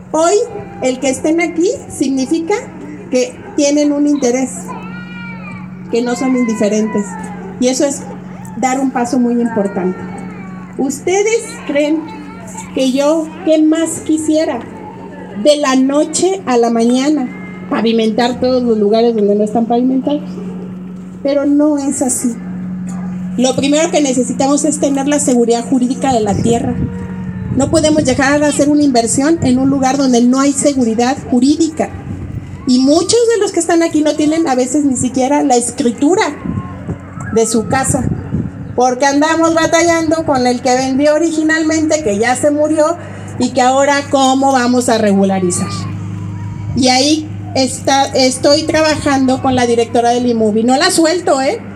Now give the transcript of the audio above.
Hoy, el que estén aquí significa que tienen un interés, que no son indiferentes. Y eso es dar un paso muy importante. ¿Ustedes creen que yo qué más quisiera? De la noche a la mañana, pavimentar todos los lugares donde no están pavimentados. Pero no es así. Lo primero que necesitamos es tener la seguridad jurídica de la tierra. No podemos llegar a hacer una inversión en un lugar donde no hay seguridad jurídica. Y muchos de los que están aquí no tienen a veces ni siquiera la escritura de su casa, porque andamos batallando con el que vendió originalmente, que ya se murió, y que ahora cómo vamos a regularizar. Y ahí estoy trabajando con la directora del IMUBI. No la suelto,